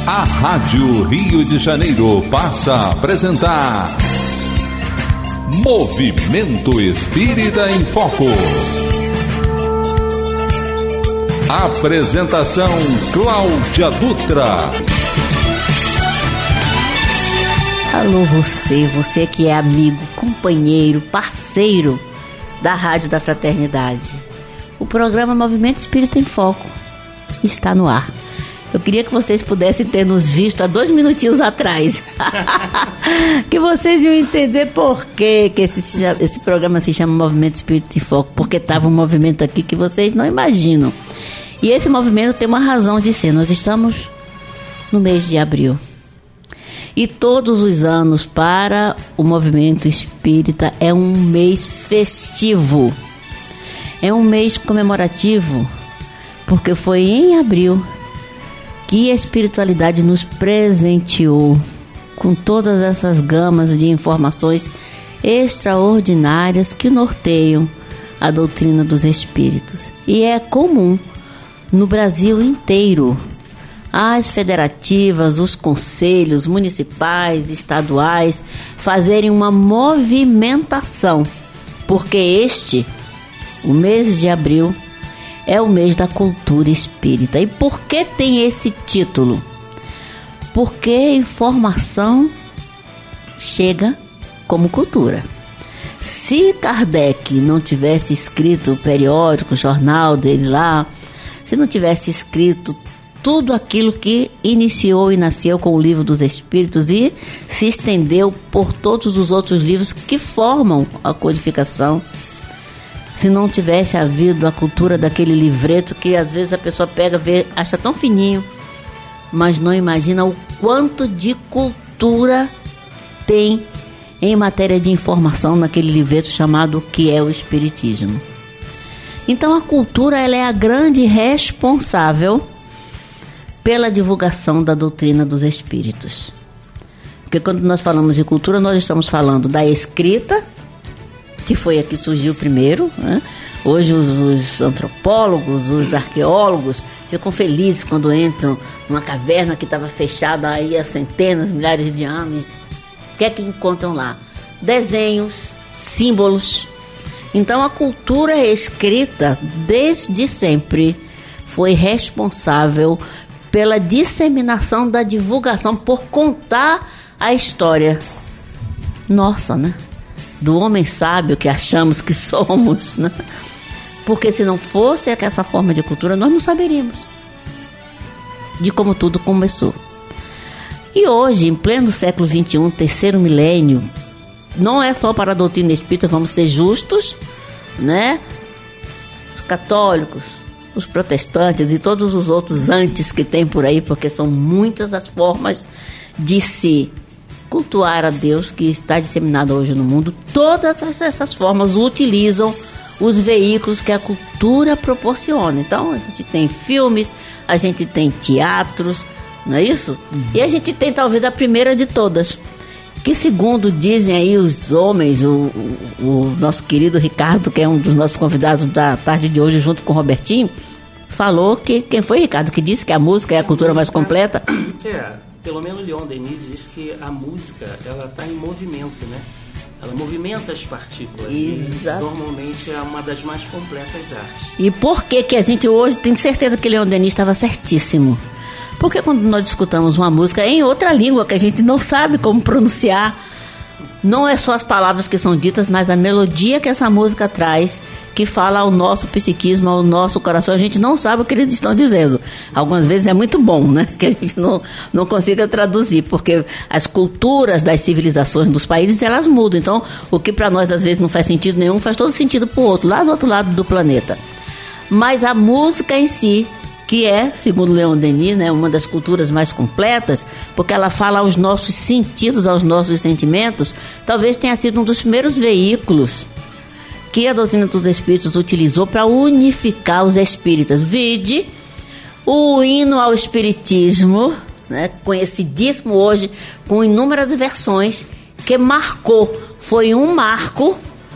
A Rádio Rio de Janeiro passa a apresentar Movimento Espírita em Foco. Apresentação Cláudia Dutra. Alô você que é amigo, companheiro, parceiro da Rádio da Fraternidade. O programa Movimento Espírita em Foco está no ar. Eu queria que vocês pudessem ter nos visto há 2 minutinhos atrás. Que vocês iam entender por que esse programa se chama Movimento Espírita em Foco. Porque estava um movimento aqui que vocês não imaginam. E esse movimento tem uma razão de ser. Nós estamos no mês de abril. E todos os anos para o movimento espírita é um mês festivo. É um mês comemorativo. Porque foi em abril que a espiritualidade nos presenteou com todas essas gamas de informações extraordinárias que norteiam a doutrina dos espíritos. E é comum no Brasil inteiro as federativas, os conselhos municipais, estaduais fazerem uma movimentação, porque o mês de abril, é o mês da cultura espírita. E por que tem esse título? Porque informação chega como cultura. Se Kardec não tivesse escrito o periódico, o jornal dele lá, se não tivesse escrito tudo aquilo que iniciou e nasceu com o Livro dos Espíritos e se estendeu por todos os outros livros que formam a codificação, se não tivesse havido a cultura daquele livreto que às vezes a pessoa pega, vê, acha tão fininho, mas não imagina o quanto de cultura tem em matéria de informação naquele livreto chamado O que é o Espiritismo. Então a cultura, ela é a grande responsável pela divulgação da doutrina dos espíritos. Porque quando nós falamos de cultura, nós estamos falando da escrita, que foi a que surgiu primeiro, né? Hoje os antropólogos, os arqueólogos ficam felizes quando entram numa caverna que estava fechada aí há centenas, milhares de anos. O que é que encontram lá? Desenhos, símbolos. Então a cultura escrita, desde sempre, foi responsável pela disseminação da divulgação, por contar a história nossa, né? Do homem sábio que achamos que somos, né? Porque se não fosse essa forma de cultura, nós não saberíamos de como tudo começou. E hoje, em pleno século XXI, terceiro milênio, não é só para a doutrina espírita, vamos ser justos, né? Os católicos, os protestantes e todos os outros antes que tem por aí, porque são muitas as formas de se cultuar a Deus que está disseminado hoje no mundo. Todas essas formas utilizam os veículos que a cultura proporciona. Então a gente tem filmes, a gente tem teatros, não é isso? E a gente tem talvez a primeira de todas, que segundo dizem aí os homens, o nosso querido Ricardo, que é um dos nossos convidados da tarde de hoje junto com o Robertinho, falou que, quem foi Ricardo, que disse que a música é a cultura mais completa? Pelo menos Leon Denis diz que a música, ela está em movimento, né? Ela movimenta as partículas. Exato. E normalmente é uma das mais completas artes. E por que a gente hoje tem certeza que Leon Denis estava certíssimo? Porque quando nós escutamos uma música em outra língua que a gente não sabe como pronunciar, não é só as palavras que são ditas, mas a melodia que essa música traz, que fala ao nosso psiquismo, ao nosso coração, a gente não sabe o que eles estão dizendo. Algumas vezes é muito bom, né? Que a gente não consiga traduzir, porque as culturas das civilizações dos países, elas mudam. Então, o que para nós às vezes não faz sentido nenhum, faz todo sentido para o outro, lá do outro lado do planeta. Mas a música em si, que é, segundo Leon Denis, né, uma das culturas mais completas, porque ela fala aos nossos sentidos, aos nossos sentimentos, talvez tenha sido um dos primeiros veículos que a doutrina dos espíritos utilizou para unificar os espíritas. Vide o hino ao espiritismo, né, conhecidíssimo hoje, com inúmeras versões, que marcou, foi um marco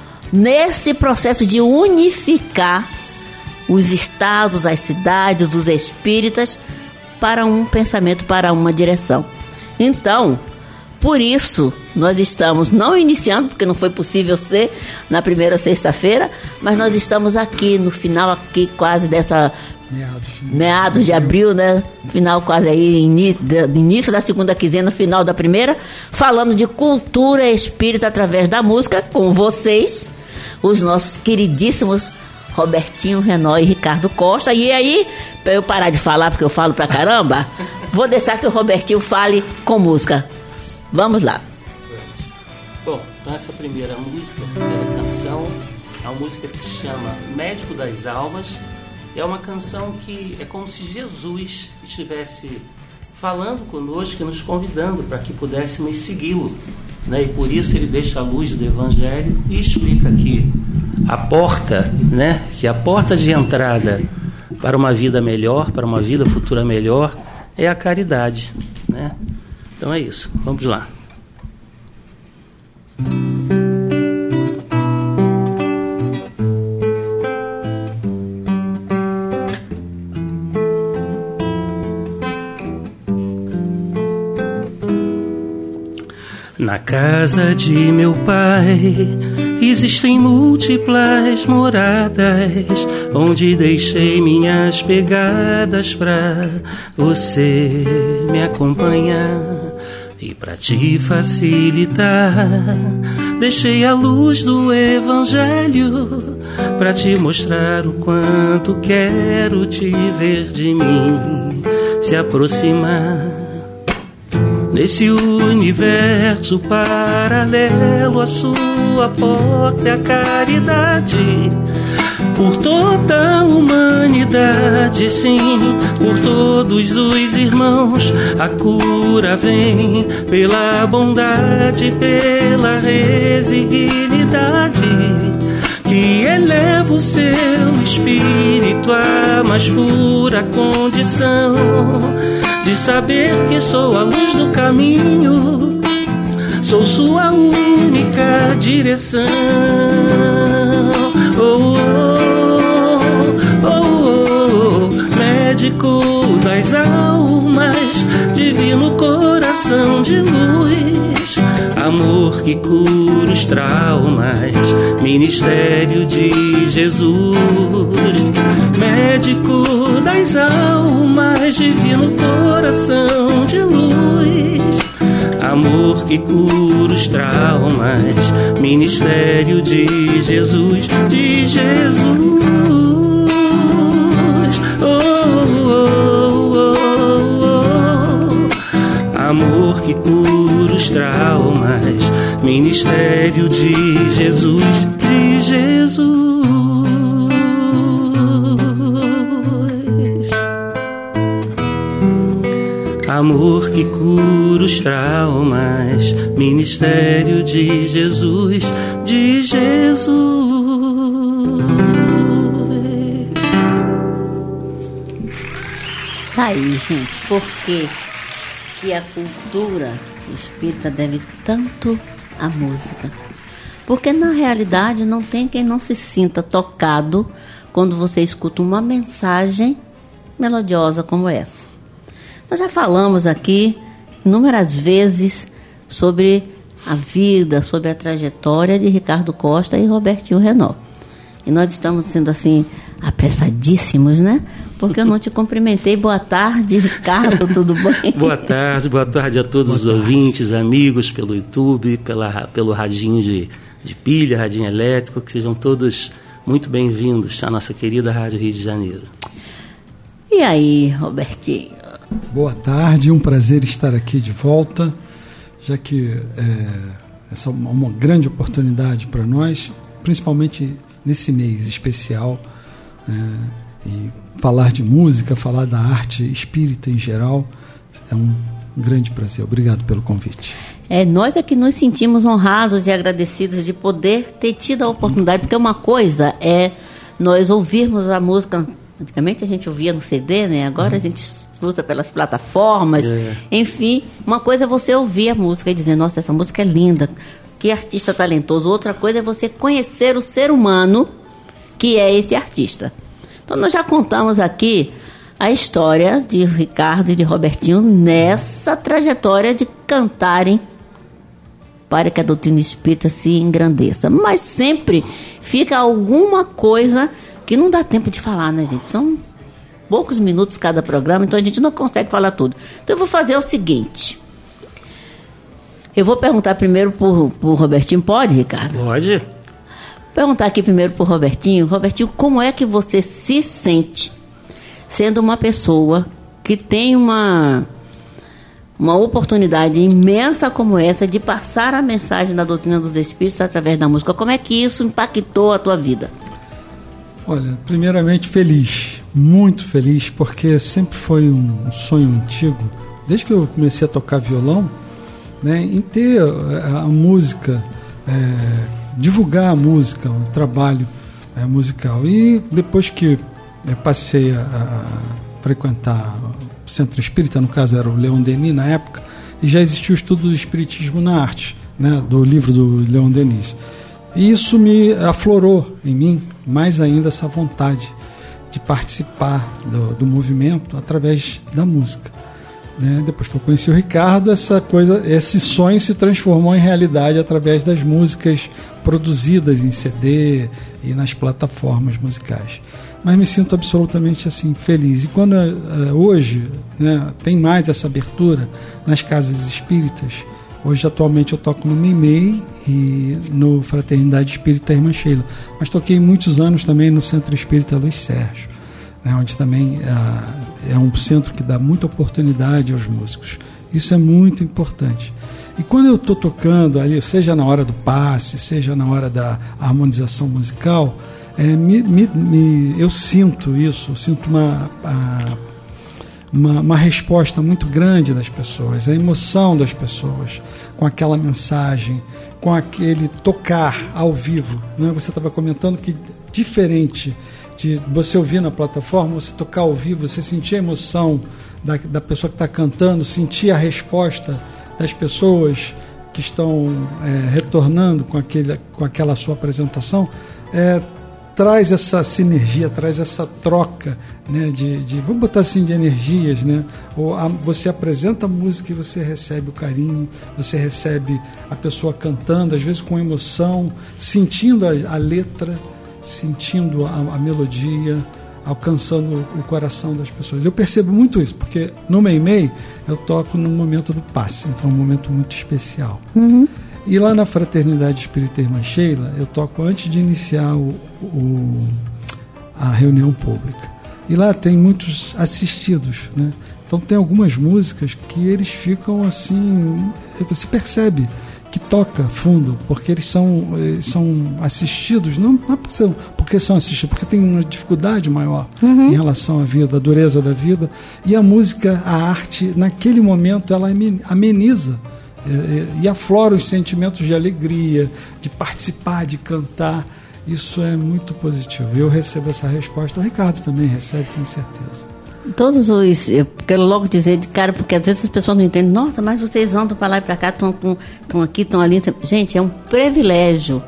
nesse processo de unificar os estados, as cidades, os espíritas, para um pensamento, para uma direção. Então, por isso, nós estamos não iniciando, porque não foi possível ser na primeira sexta-feira, mas nós estamos aqui, no final aqui quase dessa... Meados de abril, né? Final quase aí, início da segunda quinzena, final da primeira, falando de cultura espírita através da música, com vocês, os nossos queridíssimos Robertinho Renó e Ricardo Costa. E aí, para eu parar de falar, porque eu falo pra caramba, vou deixar que o Robertinho fale com música. Vamos lá. Bom, então essa primeira música, a primeira canção, é uma música que se chama Médico das Almas. É uma canção que é como se Jesus estivesse falando conosco e nos convidando para que pudéssemos segui-lo, né? E por isso ele deixa a luz do Evangelho e explica que a porta, né? Que a porta de entrada para uma vida melhor, para uma vida futura melhor, é a caridade, né? Então é isso, vamos lá. Na casa de meu pai existem múltiplas moradas, onde deixei minhas pegadas pra você me acompanhar. E pra te facilitar, deixei a luz do Evangelho pra te mostrar o quanto quero te ver de mim se aproximar. Nesse universo paralelo, a sua porta é a caridade. Por toda a humanidade, sim, por todos os irmãos, a cura vem pela bondade, pela resignidade, que eleva o seu espírito à mais pura condição de saber que sou a luz do caminho, sou sua única direção. Oh, oh, oh, oh, médico das almas, divino coração de luz, amor que cura os traumas, ministério de Jesus. Médico das almas, divino coração de luz, amor que cura os traumas, ministério de Jesus, de Jesus. Oh, oh, oh, oh. Amor que cura os traumas, ministério de Jesus, de Jesus. Amor que cura os traumas, ministério de Jesus, de Jesus. Tá aí, gente, por que a cultura espírita deve tanto à música? Porque na realidade não tem quem não se sinta tocado quando você escuta uma mensagem melodiosa como essa. Nós já falamos aqui inúmeras vezes sobre a vida, sobre a trajetória de Ricardo Costa e Robertinho Renó. E nós estamos sendo assim apressadíssimos, né? Porque eu não te cumprimentei. Boa tarde, Ricardo, tudo bem? Boa tarde a todos os ouvintes, amigos pelo YouTube, pelo radinho de pilha, radinho elétrico, que sejam todos muito bem-vindos à nossa querida Rádio Rio de Janeiro. E aí, Robertinho? Boa tarde, um prazer estar aqui de volta, já que essa é uma grande oportunidade para nós, principalmente nesse mês especial, e falar de música, falar da arte espírita em geral, é um grande prazer. Obrigado pelo convite. Nós é que nos sentimos honrados e agradecidos de poder ter tido a oportunidade, porque uma coisa é nós ouvirmos a música, antigamente a gente ouvia no CD, né? Agora a gente luta pelas plataformas, enfim, uma coisa é você ouvir a música e dizer, nossa, essa música é linda, que artista talentoso. Outra coisa é você conhecer o ser humano que é esse artista. Então nós já contamos aqui a história de Ricardo e de Robertinho nessa trajetória de cantarem para que a doutrina espírita se engrandeça. Mas sempre fica alguma coisa que não dá tempo de falar, né, gente? São poucos minutos cada programa, então a gente não consegue falar tudo. Então eu vou fazer o seguinte. Eu vou perguntar primeiro pro Robertinho. Pode, Ricardo? Pode. Perguntar aqui primeiro pro Robertinho. Robertinho, como é que você se sente sendo uma pessoa que tem uma oportunidade imensa como essa de passar a mensagem da doutrina dos espíritos através da música? Como é que isso impactou a tua vida? Olha, primeiramente feliz, muito feliz, porque sempre foi um sonho antigo, desde que eu comecei a tocar violão, né, em ter a música, divulgar a música, o trabalho musical. E depois que passei a frequentar o Centro Espírita, no caso era o Leon Denis na época, e já existia o estudo do Espiritismo na Arte, né, do livro do Leon Denis. E isso me aflorou em mim mais ainda essa vontade de participar do movimento através da música. Né? Depois que eu conheci o Ricardo, esse sonho se transformou em realidade através das músicas produzidas em CD e nas plataformas musicais. Mas me sinto absolutamente assim feliz. E quando hoje, né, tem mais essa abertura nas casas espíritas, hoje atualmente eu toco no Meimei e no Fraternidade Espírita Irmã Sheila, mas toquei muitos anos também no Centro Espírita Luiz Sérgio, né, onde também é um centro que dá muita oportunidade aos músicos. Isso é muito importante. E quando eu estou tocando ali, seja na hora do passe, seja na hora da harmonização musical, eu sinto isso, eu sinto uma resposta muito grande das pessoas, a emoção das pessoas com aquela mensagem, com aquele tocar ao vivo, né? Você estava comentando que diferente de você ouvir na plataforma, você tocar ao vivo, você sentir a emoção da pessoa que está cantando, sentir a resposta das pessoas que estão retornando com aquela sua apresentação, traz essa sinergia, traz essa troca, né, vamos botar assim, de energias, né? Você apresenta a música e você recebe o carinho, você recebe a pessoa cantando, às vezes com emoção, sentindo a letra, sentindo a melodia, alcançando o coração das pessoas. Eu percebo muito isso, porque no Meimei eu toco no momento do passe, então é um momento muito especial. Uhum. E lá na Fraternidade Espírita Irmã Sheila, eu toco antes de iniciar a reunião pública. E lá tem muitos assistidos, né? Então tem algumas músicas que eles ficam assim, você percebe que toca fundo, porque eles são assistidos, não porque são assistidos, porque tem uma dificuldade maior em relação à vida, à dureza da vida. E a música, a arte, naquele momento, ela ameniza e aflora os sentimentos de alegria, de participar, de cantar. Isso é muito positivo. Eu recebo essa resposta, o Ricardo também recebe, tenho certeza. Eu quero logo dizer de cara, porque às vezes as pessoas não entendem. Nossa, mas vocês andam para lá e para cá, estão aqui, estão ali. Gente, é um privilégio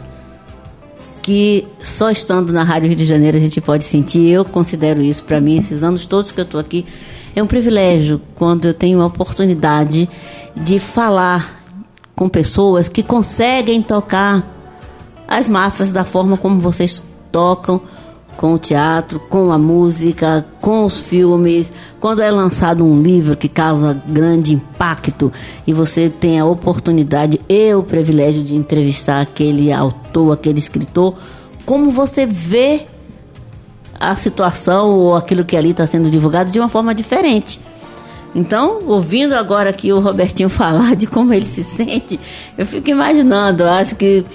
que só estando na Rádio Rio de Janeiro a gente pode sentir. Eu considero isso para mim, esses anos todos que eu estou aqui, é um privilégio quando eu tenho a oportunidade de falar com pessoas que conseguem tocar as massas da forma como vocês tocam, com o teatro, com a música, com os filmes. Quando é lançado um livro que causa grande impacto e você tem a oportunidade e o privilégio de entrevistar aquele autor, aquele escritor, como você vê a situação ou aquilo que ali está sendo divulgado de uma forma diferente. Então, ouvindo agora aqui o Robertinho falar de como ele se sente, eu fico imaginando, eu acho que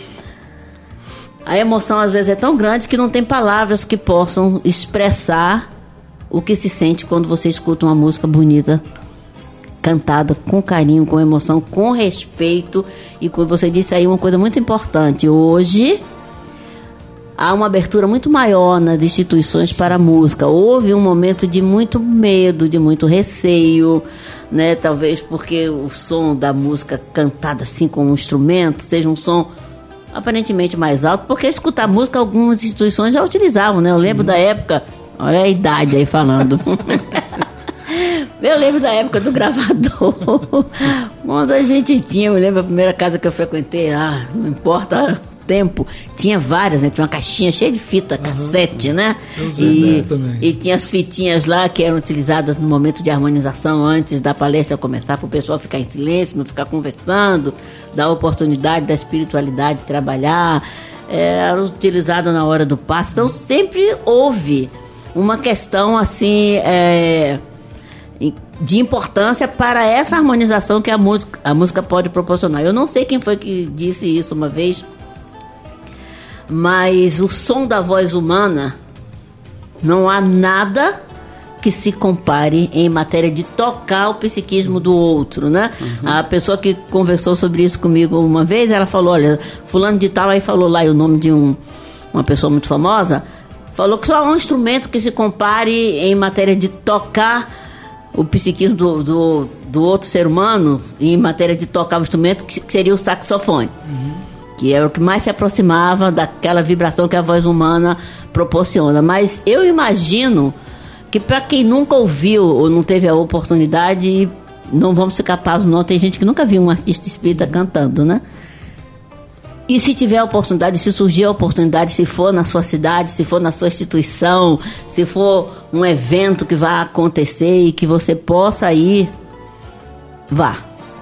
a emoção às vezes é tão grande que não tem palavras que possam expressar o que se sente quando você escuta uma música bonita, cantada com carinho, com emoção, com respeito. E quando você disse aí uma coisa muito importante, hoje há uma abertura muito maior nas instituições para a música. Houve um momento de muito medo, de muito receio, né? Talvez porque o som da música cantada assim com um instrumento seja um som aparentemente mais alto, porque escutar música algumas instituições já utilizavam, né? Eu lembro da época, olha a idade aí falando. Eu lembro da época do gravador. Quando a gente tinha, eu lembro a primeira casa que eu frequentei, não importa o tempo, tinha várias, né? Tinha uma caixinha cheia de fita, cassete, né? E tinha as fitinhas lá que eram utilizadas no momento de harmonização antes da palestra começar, para o pessoal ficar em silêncio, não ficar conversando, dar a oportunidade da espiritualidade trabalhar. Era utilizada na hora do passe. Então sempre houve uma questão assim de importância para essa harmonização que a música pode proporcionar. Eu não sei quem foi que disse isso uma vez, mas o som da voz humana, não há nada que se compare em matéria de tocar o psiquismo do outro, né? A pessoa que conversou sobre isso comigo uma vez, ela falou, olha, fulano de tal, aí falou lá o nome de uma pessoa muito famosa, falou que só há um instrumento que se compare em matéria de tocar o psiquismo do outro ser humano, em matéria de tocar o instrumento, que seria o saxofone. Que é o que mais se aproximava daquela vibração que a voz humana proporciona. Mas eu imagino que para quem nunca ouviu ou não teve a oportunidade, não vamos ser capazes, não. Tem gente que nunca viu um artista espírita cantando, né? E se tiver a oportunidade, se surgir a oportunidade, se for na sua cidade, se for na sua instituição, se for um evento que vai acontecer e que você possa ir, vá.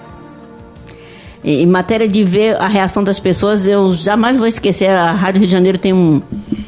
Em matéria de ver a reação das pessoas, eu jamais vou esquecer, a Rádio Rio de Janeiro tem um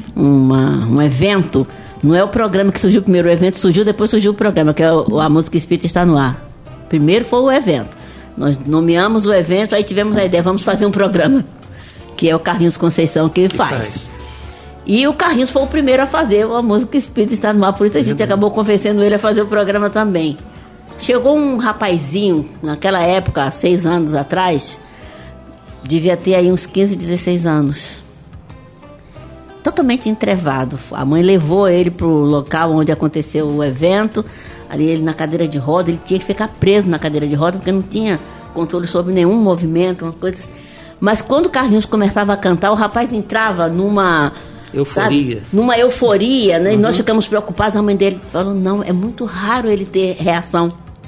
evento. Não é o programa que surgiu primeiro, o evento surgiu, depois surgiu o programa, que é a Música Espírita Está no Ar. Primeiro foi o evento. Nós nomeamos o evento, aí tivemos a ideia, vamos fazer um programa, que é o Carlinhos Conceição que faz. E o Carlinhos foi o primeiro a fazer a Música Espírita Está no Ar, por isso a gente acabou convencendo ele a fazer o programa também. Chegou um rapazinho, naquela época, há 6 anos atrás, devia ter aí uns 15, 16 anos. Totalmente entrevado. A mãe levou ele para o local onde aconteceu o evento, ali ele na cadeira de roda, ele tinha que ficar preso na cadeira de roda, porque não tinha controle sobre nenhum movimento, umas coisas. Mas quando o Carlinhos começava a cantar, o rapaz entrava numa euforia, sabe? Numa euforia, né? E nós ficamos preocupados, a mãe dele falou, não, é muito raro ele ter reação.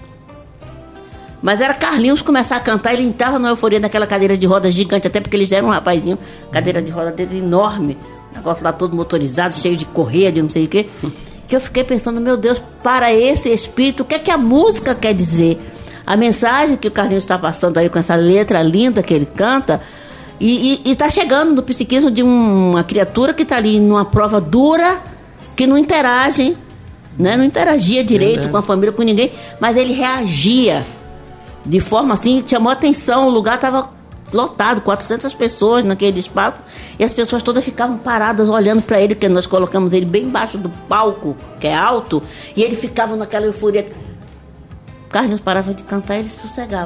Mas era Carlinhos começar a cantar, ele entrava numa euforia naquela cadeira de roda gigante, até porque eles eram um rapazinho, cadeira de roda dele enorme, negócio lá todo motorizado, cheio de correia, de não sei o quê, que eu fiquei pensando, meu Deus, para esse espírito, o que é que a música quer dizer? A mensagem que o Carlinhos está passando aí com essa letra linda que ele canta, e está chegando no psiquismo de uma criatura que está ali numa prova dura, que não interage, né? Não interagia direito com a família, com ninguém, mas ele reagia de forma assim, chamou a atenção, o lugar estava lotado, 400 pessoas naquele espaço, e as pessoas todas ficavam paradas olhando para ele, porque nós colocamos ele bem embaixo do palco, que é alto, e ele ficava naquela euforia. Carlinhos parava de cantar e ele sossegava.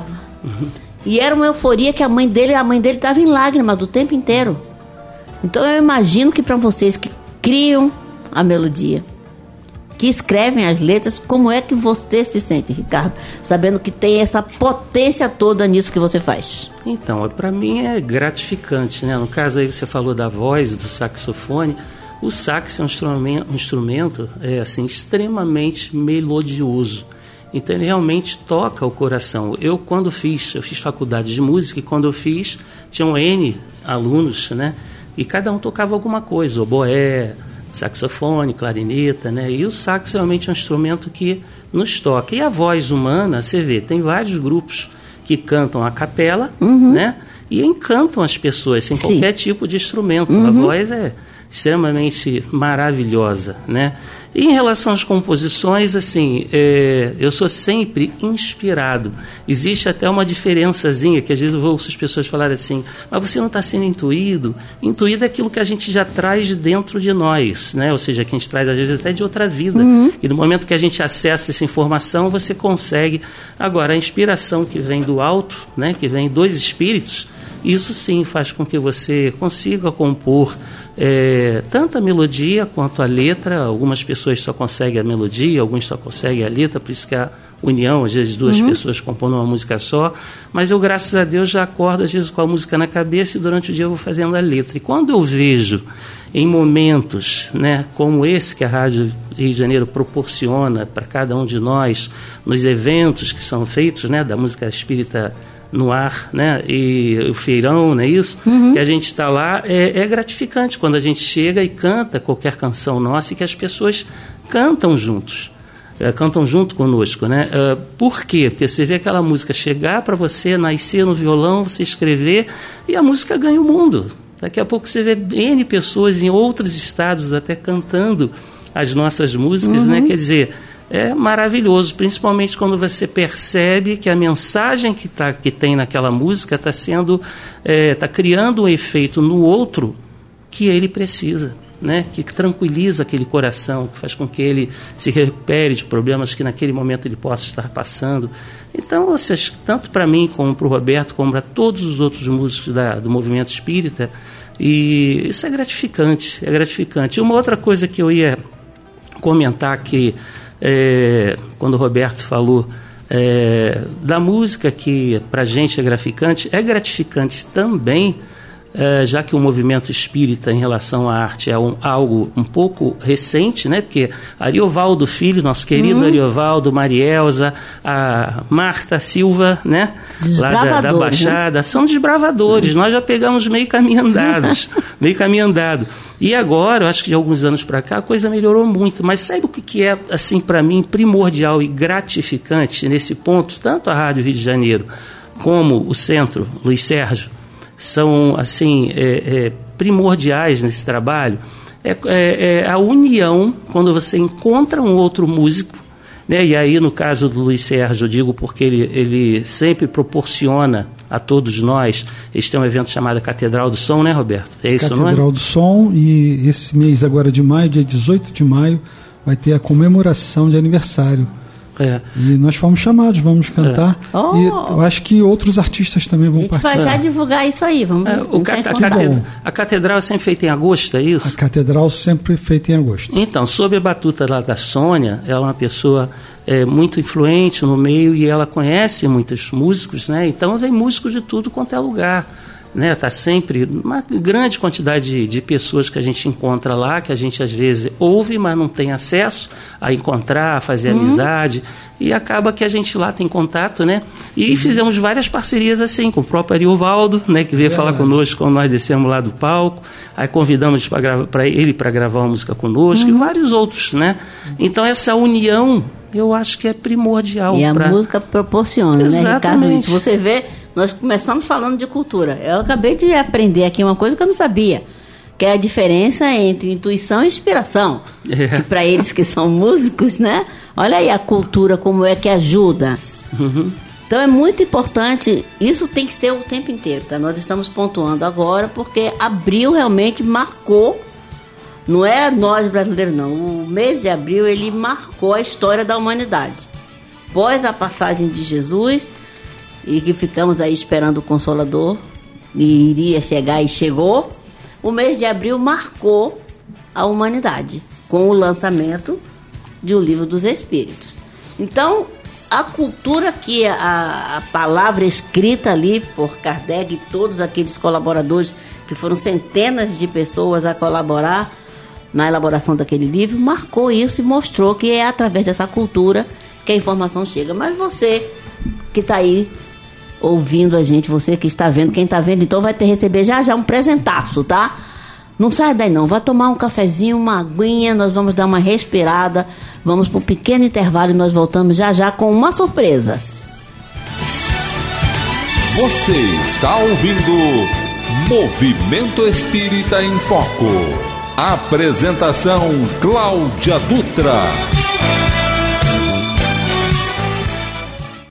E era uma euforia que a mãe dele estava em lágrimas o tempo inteiro. Então eu imagino que para vocês que criam a melodia, que escrevem as letras, como é que você se sente, Ricardo, sabendo que tem essa potência toda nisso que você faz? Então, para mim é gratificante, né? No caso aí você falou da voz, do saxofone. O sax é um instrumento assim, extremamente melodioso. Então ele realmente toca o coração. Eu fiz faculdade de música, e quando eu fiz, tinham N alunos, né? E cada um tocava alguma coisa, oboé, saxofone, clarineta, né? E o sax realmente é um instrumento que nos toca. E a voz humana, você vê, tem vários grupos que cantam a capela, né? E encantam as pessoas, sem qualquer tipo de instrumento. A voz é extremamente maravilhosa, né? E em relação às composições, assim, eu sou sempre inspirado. Existe até uma diferençazinha, que às vezes eu ouço as pessoas falarem assim, mas você não está sendo intuído? Intuído é aquilo que a gente já traz dentro de nós, né? Ou seja, que a gente traz às vezes até de outra vida. E no momento que a gente acessa essa informação, você consegue. Agora, a inspiração que vem do alto, né? Que vem dos espíritos, isso sim faz com que você consiga compor tanto a melodia quanto a letra. Algumas pessoas só conseguem a melodia, alguns só conseguem a letra, por isso que a união, às vezes duas pessoas compõem uma música só, mas eu, graças a Deus, já acordo às vezes com a música na cabeça e durante o dia eu vou fazendo a letra. E quando eu vejo em momentos, né, como esse que a Rádio Rio de Janeiro proporciona para cada um de nós, nos eventos que são feitos, né, da música espírita no ar, né, e o feirão, não é isso? Que a gente está lá, é gratificante quando a gente chega e canta qualquer canção nossa e que as pessoas cantam juntos. Cantam junto conosco, né? Por quê? Porque você vê aquela música chegar para você, nascer no violão, você escrever, e a música ganha o mundo. Daqui a pouco você vê N pessoas em outros estados até cantando as nossas músicas, né? Quer dizer, é maravilhoso, principalmente quando você percebe que a mensagem que tem naquela música está criando um efeito no outro que ele precisa. Né, que tranquiliza aquele coração, que faz com que ele se recupere de problemas que naquele momento ele possa estar passando. Então, tanto para mim, como para o Roberto, como para todos os outros músicos do movimento espírita, e isso é gratificante, é gratificante. E uma outra coisa que eu ia comentar que, quando o Roberto falou da música que para a gente é gratificante também, já que o movimento espírita em relação à arte é algo um pouco recente, né? Porque Ariovaldo Filho, nosso querido Ariovaldo, Marielza, a Marta Silva, né? Lá da Baixada, né? São desbravadores. Nós já pegamos meio caminho andado. E agora, eu acho que de alguns anos para cá, a coisa melhorou muito. Mas sabe o que é, assim, para mim, primordial e gratificante nesse ponto? Tanto a Rádio Rio de Janeiro como o Centro Luiz Sérgio são, assim, primordiais nesse trabalho, a união, quando você encontra um outro músico, né? E aí, no caso do Luiz Sérgio, eu digo porque ele sempre proporciona a todos nós, eles têm um evento chamado Catedral do Som, né, Roberto? É isso, não é? Catedral do Som, e esse mês agora de maio, dia 18 de maio, vai ter a comemoração de aniversário. E nós fomos chamados, vamos cantar. E eu acho que outros artistas também vão participar. A gente vai já divulgar isso aí, vamos a catedral é sempre feita em agosto, é isso? A catedral sempre feita em agosto. Então, sob a batuta lá da Sônia, ela é uma pessoa muito influente no meio e ela conhece muitos músicos, né? Então vem músicos de tudo quanto é lugar. Né, tá sempre uma grande quantidade de pessoas que a gente encontra lá, que a gente às vezes ouve, mas não tem acesso a encontrar, a fazer amizade, e acaba que a gente lá tem contato, né? E fizemos várias parcerias assim, com o próprio Ariovaldo, né, que veio falar conosco quando nós descemos lá do palco, aí convidamos ele para gravar uma música conosco, e vários outros, né? Então essa união, eu acho que é primordial. E a música proporciona, Exatamente. né, Ricardo? Se você vê, nós começamos falando de cultura. Eu acabei de aprender aqui uma coisa que eu não sabia, que é a diferença entre intuição e inspiração. Que para eles que são músicos, né? Olha aí a cultura, como é que ajuda. Então é muito importante, isso tem que ser o tempo inteiro, tá? Nós estamos pontuando agora, porque abril realmente marcou, não é nós brasileiros não, o mês de abril ele marcou a história da humanidade. Após a passagem de Jesus, e que ficamos aí esperando o Consolador, e iria chegar e chegou, o mês de abril marcou a humanidade, com o lançamento de O Livro dos Espíritos. Então, a cultura que a palavra escrita ali por Kardec e todos aqueles colaboradores, que foram centenas de pessoas a colaborar na elaboração daquele livro, marcou isso e mostrou que é através dessa cultura que a informação chega. Mas você que está aí ouvindo a gente, você que está vendo, quem está vendo, então vai receber já um presentaço, tá? Não sai daí não, vai tomar um cafezinho, uma aguinha, nós vamos dar uma respirada, vamos para um pequeno intervalo e nós voltamos já com uma surpresa. Você está ouvindo Movimento Espírita em Foco. Apresentação Cláudia Dutra.